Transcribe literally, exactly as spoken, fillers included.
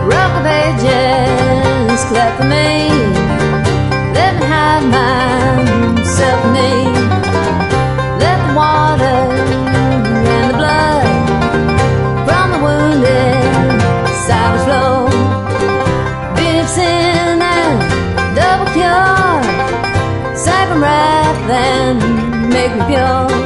Rock the pages, clap for me. Let me have myself a name. Let the water and the blood from the wounded side flow. Beat sin and double cure. Save 'em right then, make me pure.